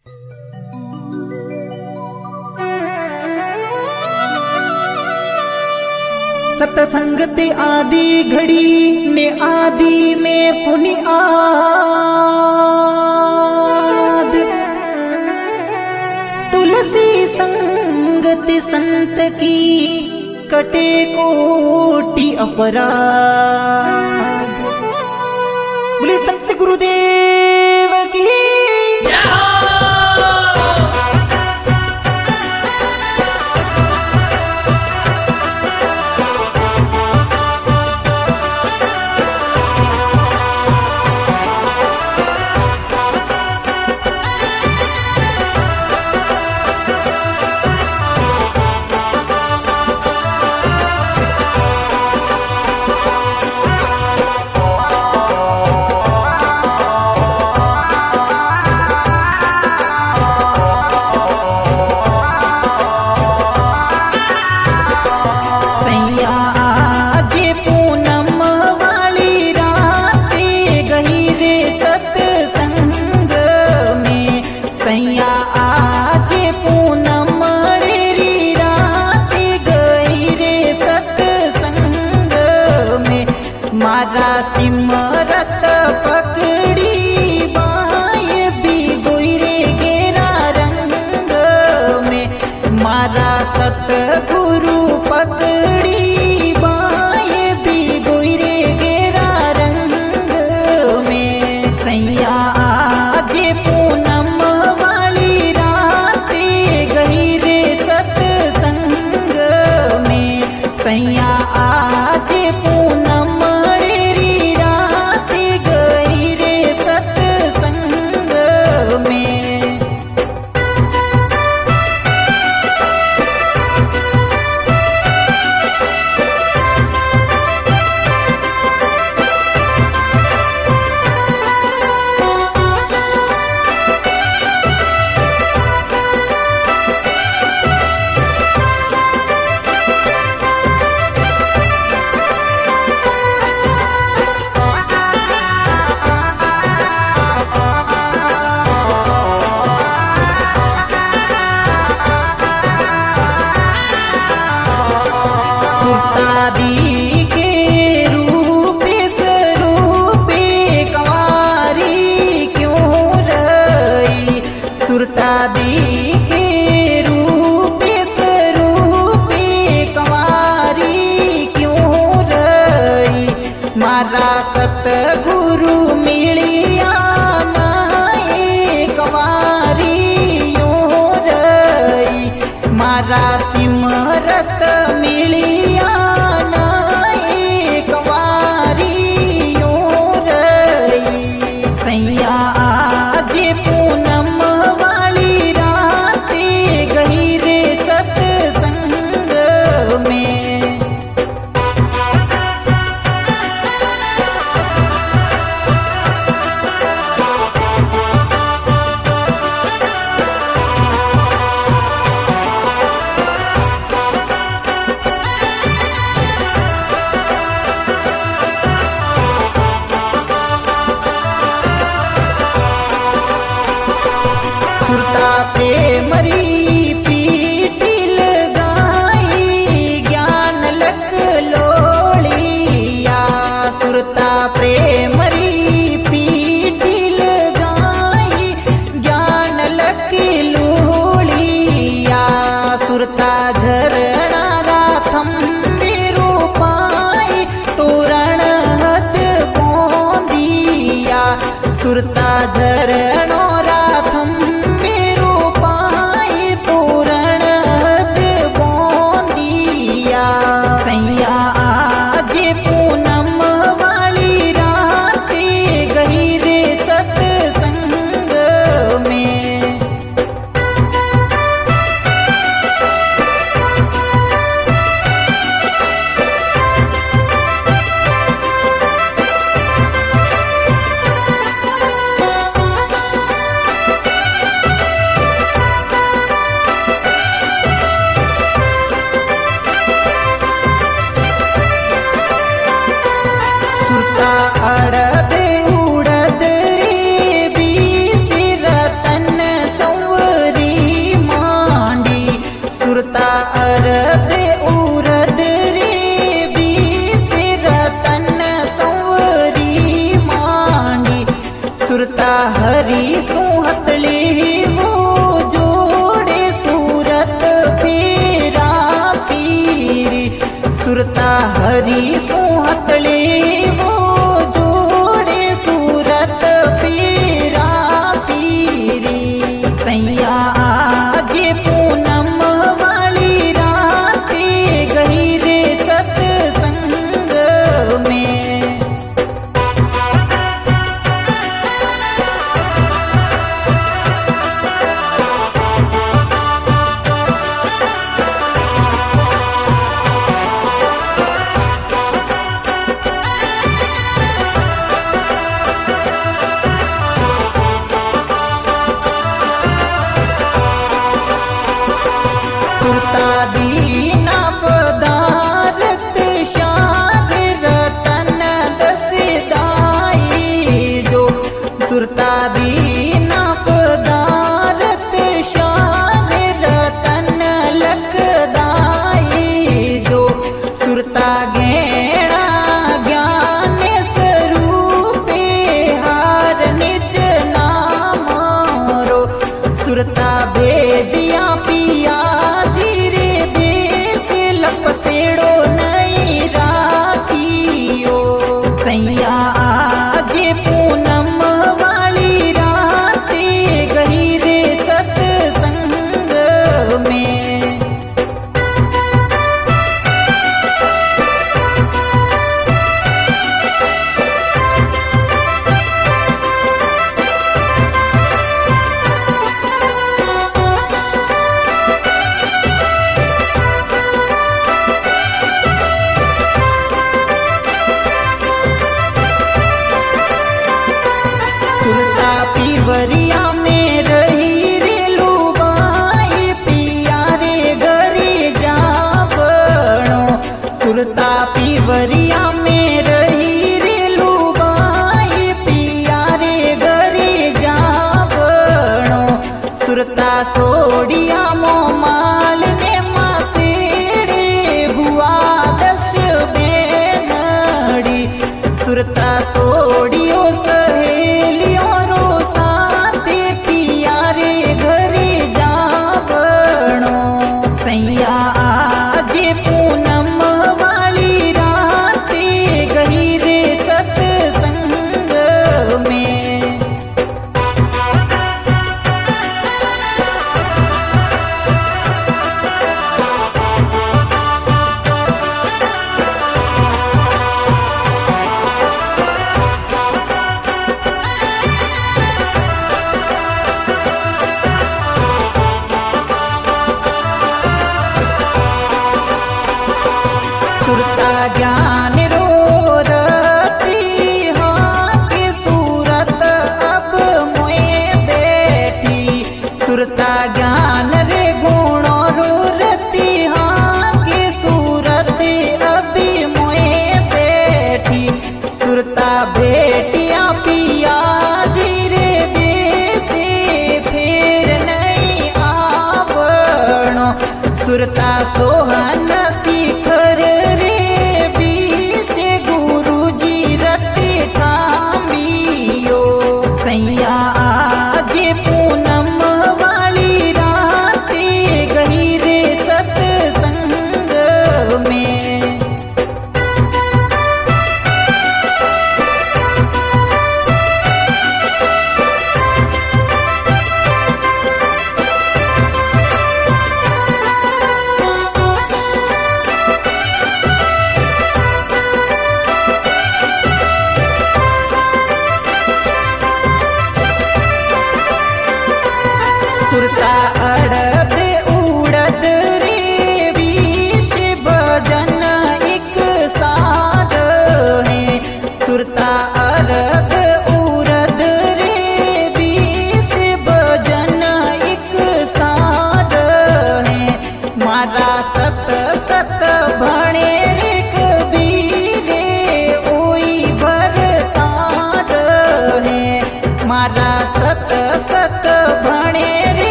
सत्संग ते आदि घड़ी ने आदि में पुनियाद, तुलसी संगत संत की कटे कोटि अपराध। बोले संत गुरुदेव की मारा सिमरत पकड़ी बाय भी गोरे गेरा रंग में, मारा सतगुरु पकड़ी बाय भी गोरे गेरा रंग में। सैया आज पूनम वाली रात गई रे सत्संग में, सैया आज पूनम सुरतादी के रूप स्वरूपे कंवारी क्यों रही, मारा सतगुरु मिलिया नाए कंवारी यूं रही, मारा सिमरत मिलिया नाए कंवारी यूं रही। सैया आज पूनम सुरता प्रेमरी पीटिल गाई ज्ञान लक लोलिया, सुरता प्रेमरी पीटिल गाई ज्ञान लक लोलिया, सुरता झरणा राथम रूपाई तोरण हद बोंदिया, सुरता झरणो राथम तोरण हद बोंदिया। सैया आज पूनम वाली रात गई रे सत्संग में। सुरता भेजिया पिया जीरे देश लपसेड़ो नहीं राखियो सैया आज पूनम वाली राते गही रे सत्संग में। सुरता पीवरिया में रही रे लुबाई पिया रे घरे जावणो सुरता पीवरिया में रही रे लुबाई पिया रे घरे जावणो सुरता सोड़िया मो माल ने मासेड़े बुआ दश बेनड़ी सुरता सोड़ियो सहेलियों रो साथे पिया रे घरे जावणो सैया आज पूनम वाली राते गही रे सत्संग में। सुरता ज्ञान रो रती हाँ के सूरत अब मोए बैठी सुरता ज्ञान रे गुणो रो रती हाँ के सूरत अभी मोए बैठी सुरता बेटिया पिया जीरे देसे फिर नहीं आवणो सुरता सोहन सीख